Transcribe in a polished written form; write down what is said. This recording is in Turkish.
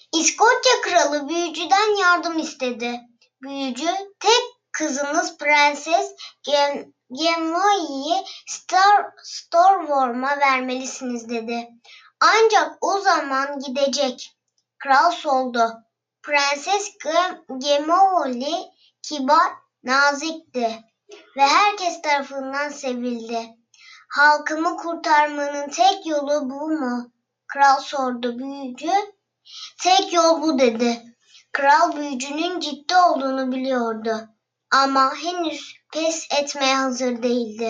İskoçya kralı büyücüden yardım istedi. Büyücü, tek kızınız Prenses Gemmo'yu Stormworm'a vermelisiniz dedi. Ancak o zaman gidecek. Kral sordu. Prenses Gemmo'li kibar, nazikti ve herkes tarafından sevildi. Halkımı kurtarmanın tek yolu bu mu? Kral sordu. Büyücü, tek yol bu dedi. Kral büyücünün ciddi olduğunu biliyordu ama henüz pes etmeye hazır değildi.